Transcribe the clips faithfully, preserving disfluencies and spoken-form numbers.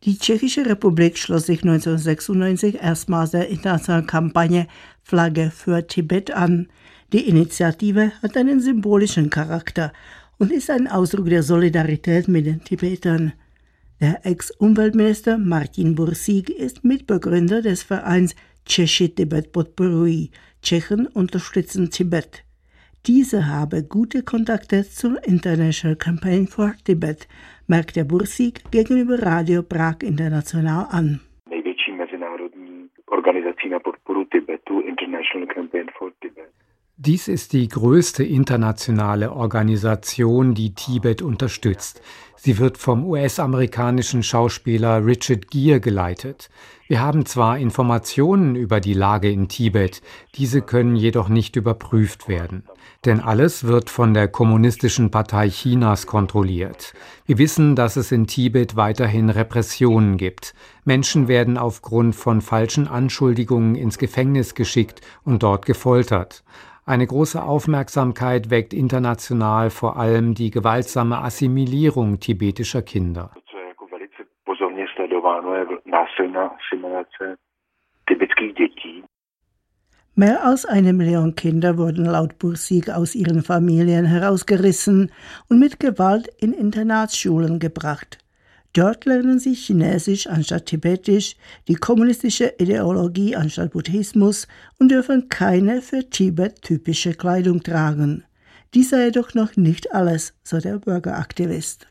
Die Tschechische Republik schloss sich neunzehnhundertsechsundneunzig erstmals der internationalen Kampagne Flagge für Tibet an. Die Initiative hat einen symbolischen Charakter und ist ein Ausdruck der Solidarität mit den Tibetern. Der Ex-Umweltminister Martin Bursík ist Mitbegründer des Vereins Češi Tibet podporují, Tschechen unterstützen Tibet. Diese habe gute Kontakte zur International Campaign for Tibet, merkt der Bursík gegenüber Radio Prag International an. Největší mezinárodní organizací na podporu Tibetu, International Campaign for Tibet. Dies ist die größte internationale Organisation, die Tibet unterstützt. Sie wird vom U S-amerikanischen Schauspieler Richard Gere geleitet. Wir haben zwar Informationen über die Lage in Tibet, diese können jedoch nicht überprüft werden. Denn alles wird von der Kommunistischen Partei Chinas kontrolliert. Wir wissen, dass es in Tibet weiterhin Repressionen gibt. Menschen werden aufgrund von falschen Anschuldigungen ins Gefängnis geschickt und dort gefoltert. Eine große Aufmerksamkeit weckt international vor allem die gewaltsame Assimilierung tibetischer Kinder. Mehr als eine Million Kinder wurden laut Bursík aus ihren Familien herausgerissen und mit Gewalt in Internatsschulen gebracht. Dort lernen sie Chinesisch anstatt Tibetisch, die kommunistische Ideologie anstatt Buddhismus und dürfen keine für Tibet typische Kleidung tragen. Dies sei jedoch noch nicht alles, so der Bürgeraktivist.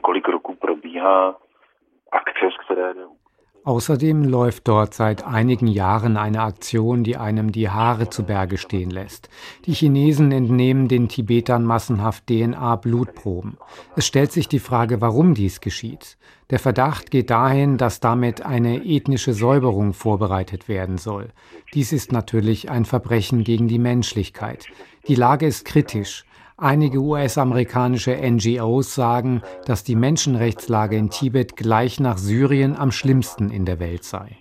Außerdem läuft dort seit einigen Jahren eine Aktion, die einem die Haare zu Berge stehen lässt. Die Chinesen entnehmen den Tibetern massenhaft D N A-Blutproben. Es stellt sich die Frage, warum dies geschieht. Der Verdacht geht dahin, dass damit eine ethnische Säuberung vorbereitet werden soll. Dies ist natürlich ein Verbrechen gegen die Menschlichkeit. Die Lage ist kritisch. Einige U S-amerikanische N G Os sagen, dass die Menschenrechtslage in Tibet gleich nach Syrien am schlimmsten in der Welt sei.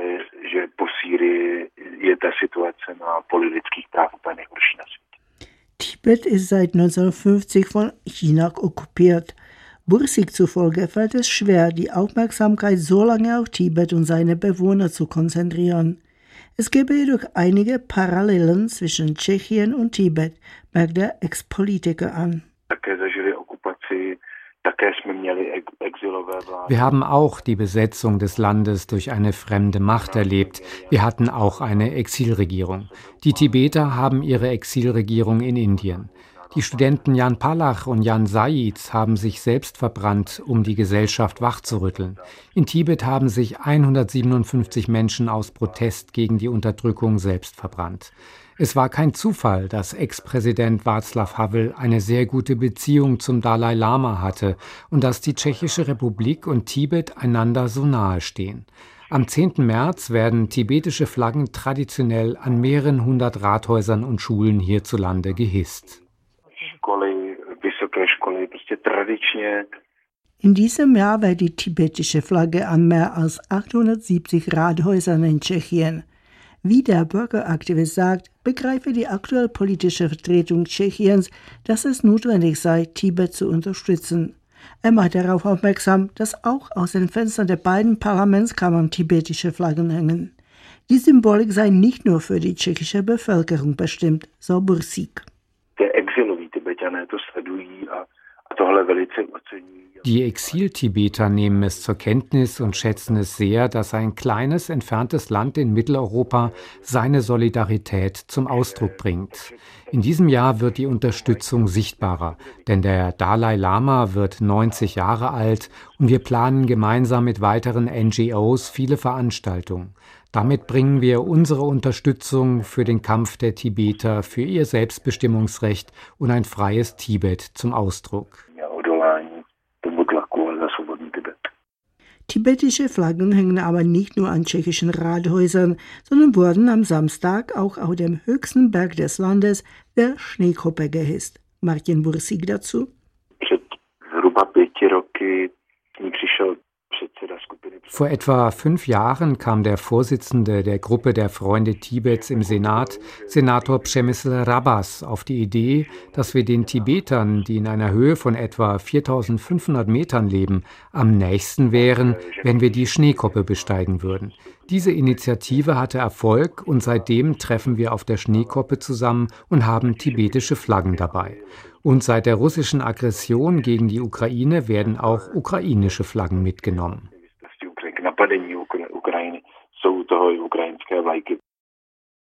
Tibet ist seit neunzehnhundertfünfzig von China okkupiert. Bursík zufolge fällt es schwer, die Aufmerksamkeit so lange auf Tibet und seine Bewohner zu konzentrieren. Es gäbe jedoch einige Parallelen zwischen Tschechien und Tibet, merkt der Ex-Politiker an. Wir haben auch die Besetzung des Landes durch eine fremde Macht erlebt. Wir hatten auch eine Exilregierung. Die Tibeter haben ihre Exilregierung in Indien. Die Studenten Jan Palach und Jan Said haben sich selbst verbrannt, um die Gesellschaft wachzurütteln. In Tibet haben sich hundertsiebenundfünfzig Menschen aus Protest gegen die Unterdrückung selbst verbrannt. Es war kein Zufall, dass Ex-Präsident Václav Havel eine sehr gute Beziehung zum Dalai Lama hatte und dass die Tschechische Republik und Tibet einander so nahe stehen. Am zehnten März werden tibetische Flaggen traditionell an mehreren hundert Rathäusern und Schulen hierzulande gehisst. In diesem Jahr weht die tibetische Flagge an mehr als achthundertsiebzig Rathäusern in Tschechien. Wie der Bürgeraktivist sagt, begreife die aktuelle politische Vertretung Tschechiens, dass es notwendig sei, Tibet zu unterstützen. Er macht darauf aufmerksam, dass auch aus den Fenstern der beiden Parlamentskammern tibetische Flaggen hängen. Die Symbolik sei nicht nur für die tschechische Bevölkerung bestimmt, so Bursík. Die Exil-Tibeter nehmen es zur Kenntnis und schätzen es sehr, dass ein kleines, entferntes Land in Mitteleuropa seine Solidarität zum Ausdruck bringt. In diesem Jahr wird die Unterstützung sichtbarer, denn der Dalai Lama wird neunzig Jahre alt und wir planen gemeinsam mit weiteren N G Os viele Veranstaltungen. Damit bringen wir unsere Unterstützung für den Kampf der Tibeter für ihr Selbstbestimmungsrecht und ein freies Tibet zum Ausdruck. Tibetische Flaggen hängen aber nicht nur an tschechischen Rathäusern, sondern wurden am Samstag auch auf dem höchsten Berg des Landes, der Schneekuppe, gehisst. Martin Bursík dazu. Vor etwa fünf Jahren kam der Vorsitzende der Gruppe der Freunde Tibets im Senat, Senator Przemysl Rabas, auf die Idee, dass wir den Tibetern, die in einer Höhe von etwa viertausendfünfhundert Metern leben, am nächsten wären, wenn wir die Schneekoppe besteigen würden. Diese Initiative hatte Erfolg und seitdem treffen wir auf der Schneekoppe zusammen und haben tibetische Flaggen dabei. Und seit der russischen Aggression gegen die Ukraine werden auch ukrainische Flaggen mitgenommen.